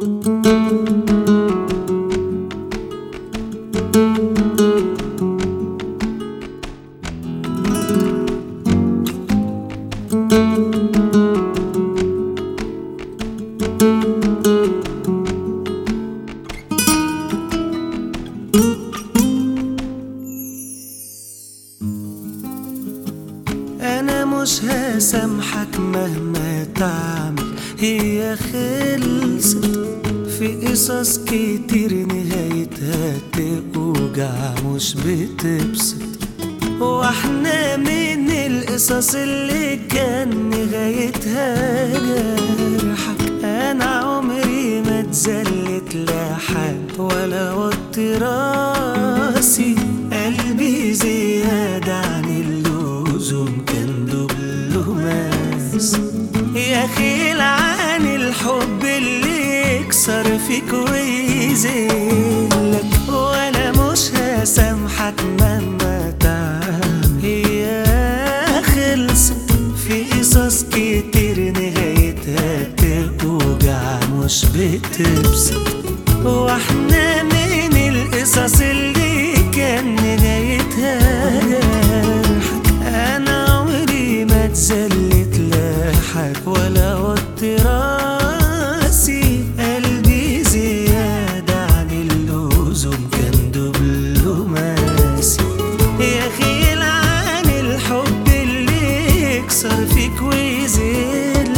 أنا مش هسامحك مهما تعمل، هي خلصت في قصص كتير نهايتها توجع مش بتبسط. واحنا من القصص اللي كان نهايتها جرحك، أنا عمري ما اتذلت لحد ولا وطي راسي. قلبي زيادة عن اللزوم كان دبلوماس، يا خيل عن الحب اللي يكسر فيك ويذلك. وانا مش هسامحك مهما تعمل، هي خلصت في قصص كتير نهايتها توجع مش بتبسط. واحنا من القصص اللي كان نهايتها جرحك، انا عمري ما اتذلت لحد ولا وطي راسي. قلبي زيادة عن اللزوم كان دبلوماسي، يا خيل عن الحب اللي يكسر فيك ويذلك.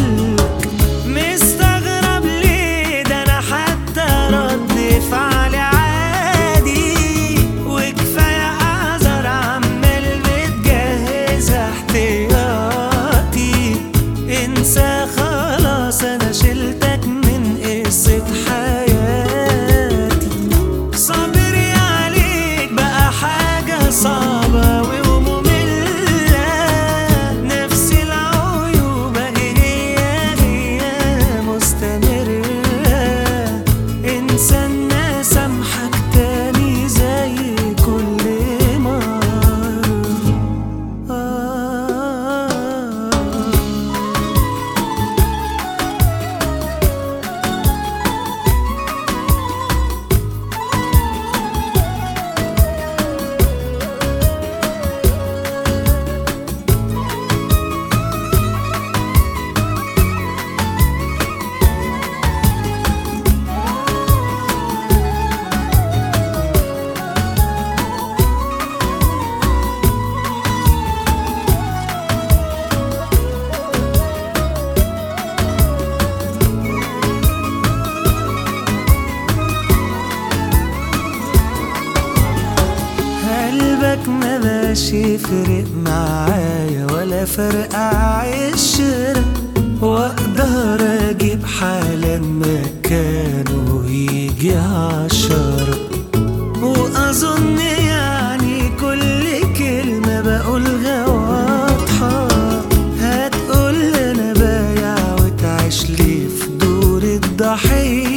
مستغرب ليه ده انا حتى رد فعلي عادي، وكفاية اعذر عمال بتجهز احتياطي. انسى خلاص انا شلتك من قصة حياتي. صبري عليك بقى حاجة صعبة ومملة، نفس العيوب هي مستمرة. انسى اني سامحك تاني زي كل مرة. قلبك ما بقاش يفرق معايا ولا فرق عشرة، واقدر اجيب حالا مكانه يجي 10. واظن يعني كل كلمة بقولها واضحة، هتقول انا بايع وتعيش لي في دور الضحية.